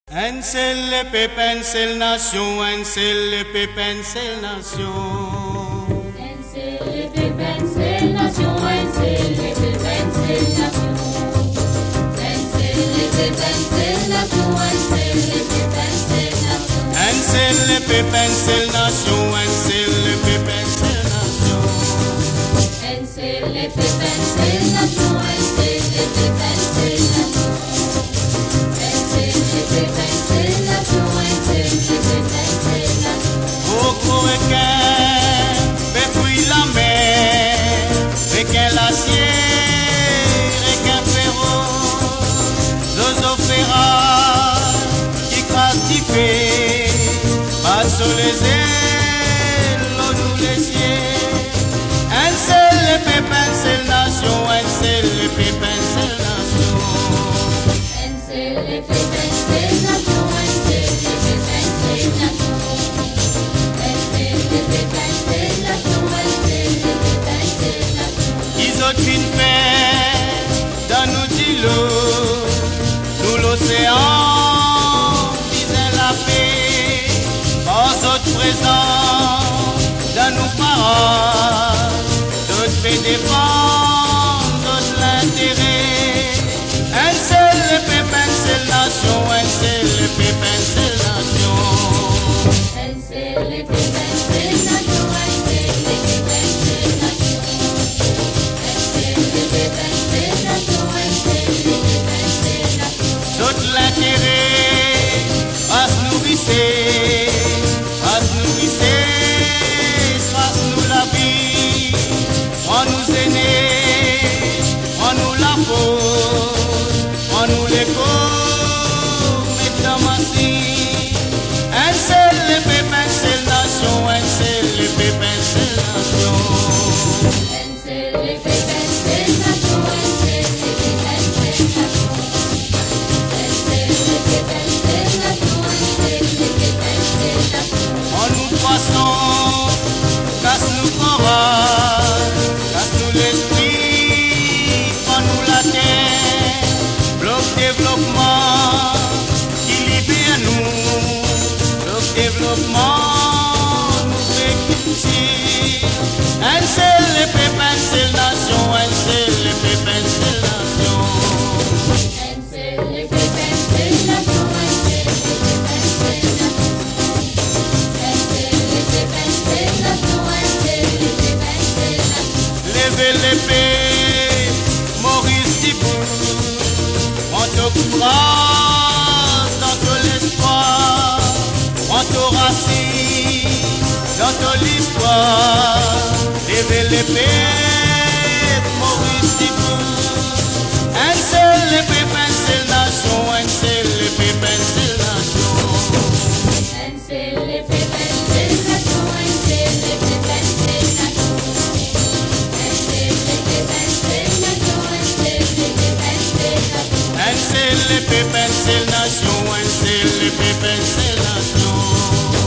Un seul pépin, seule nation, un seul pépin, seule nation. Un seul pépin, seule nation, un seul pépin, seule nation. Un seul pépin, seule nation, un seul pépin, seule nation. Un seul pépin, seule nation, un seul pépin, seule nation. Un seul pépin, seule nation, un seul pépin, seule nation. Un seul pépin, seule nation. Au gros requin, fait la mer, requin l'acier, requin féroce, l'osophéra qui crasse qui fait, passe sur les ailes, l'eau nous les cieux. Un seul pépin, seule nation, un seul pépin, seule nation. Un seul pépin, seule nation, un seul pépin, seule nation. Un seul pépin, seule nation, un seul pépin, seule nation. Ils ont une paix dans nos îlots, sous l'océan, disent la paix. Aux autres présents, dans nos paroles, d'autres fait défendre, d'autres l'intérêt. Un seul pépin, seule nation, un seul pépin, seule nation. Un seul pépin, seule nation, un seul pépin, seule nation. Un seul pépin, seule nation, un seul pépin, seule nation. D'autres l'intérêt, à se nourrir, soit nous la vie, on nous aînés, on nous la pose, on nous l'écho, maintenant massi. Un seul pépin, seule nation, un seul pépin, seule nation. Un seul pépin, seule nation, un seul pépin, seule nation. Un seul pépin, seule nation, un seul pépin, seule nation. En nous croissons, casse-nous courage, casse-nous l'esprit, prends-nous la terre, bloc développement, qui libère nous, bloc développement, nous fait culture. Un seul pépin, seule nation, un seul pépin, seule nation. Un seul pépin, seule nation, un seul pépin, seule nation. Un seul pépin, seule nation, un seul pépin, seule nation. Levez l'épée, Maurice Thibault, on t'occupera dans ton l'espoir, on t'aura dans ton histoire. Levez l'épée, Maurice Thibault, un seul pépin, seule nation, un seul pépin, seule nation. Un seul pépin, seule nation, un seul pépin, seule nation. Un seul pépin, seule nation, un seul pépin, seule nation. Un seul pépin, seule nation, un seul pépin, seule nation.